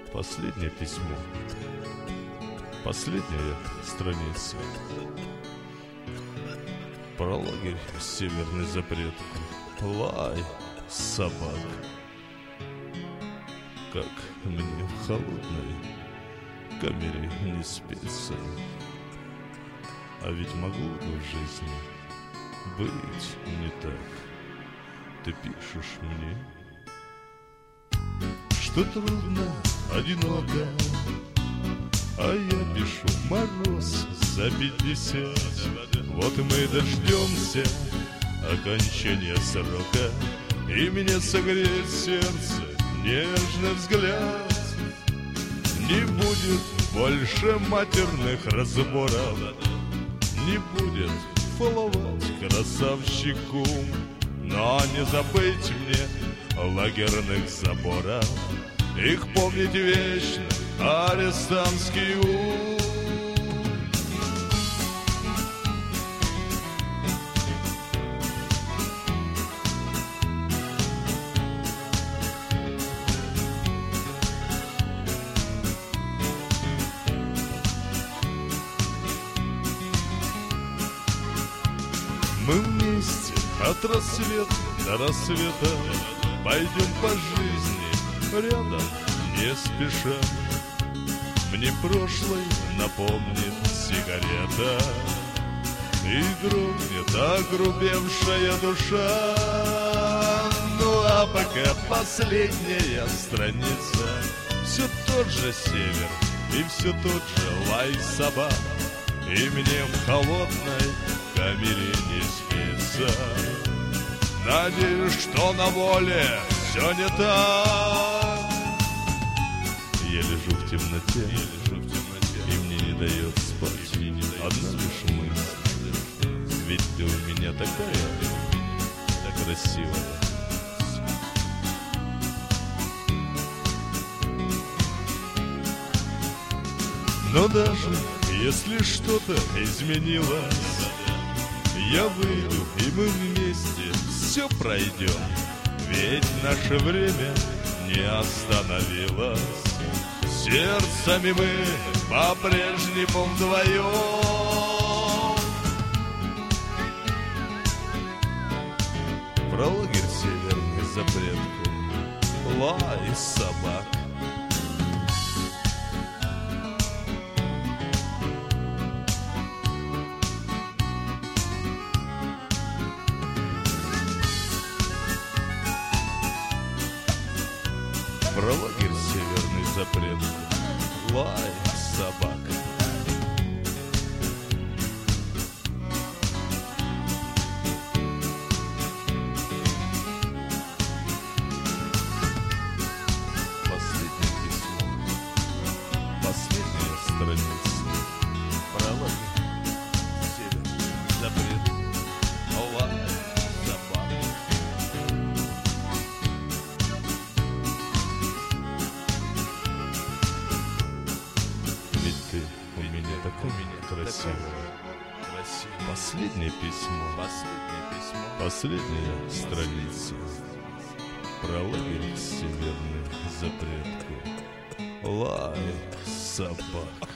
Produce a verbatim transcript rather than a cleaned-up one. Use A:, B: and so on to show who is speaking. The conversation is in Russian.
A: Последнее письмо. Последняя страница. Про лагерь северный запрет. Лай собак. Как мне в холодной камере не спится. А ведь могло бы в жизни быть не так. Ты пишешь мне, что трудно, одиноко, а я пишу: мороз за пятьдесят. Вот и мы дождемся окончания срока, и мне согреет сердце нежный взгляд. Не будет больше матерных разборов, не будет фоловать красавчику. Но не забыть мне лагерных заборов, их помнить вечно арестантский ум. Мы вместе от рассвета до рассвета пойдем по жизни рядом, не спеша. Мне прошлое напомнит сигарета, и дрогнет огрубевшая душа. Ну а пока последняя страница, все тот же север и все тот же лай собак, и мне в холодной камере не спится. Надеюсь, что на воле все не так. Я лежу в темноте, я лежу в темноте, и мне не дает спать, и не дает одна лишь мысль: ведь ты у меня такая, так красивая. Но даже если что-то изменилось, я выйду, и мы вместе все пройдем, ведь наше время не остановилось. Сердцами мы по-прежнему вдвоем. Про лагерь северный запретку, лай собак. Про лагерь северный запретку, лай собак. Последнее письмо, последняя страница. Про лагерь северный запретку, лай собак. Ведь ты у меня такой, меня красивая. Последнее письмо, последнее письмо, последняя страница. Про лагерь северный запретку, лай собак.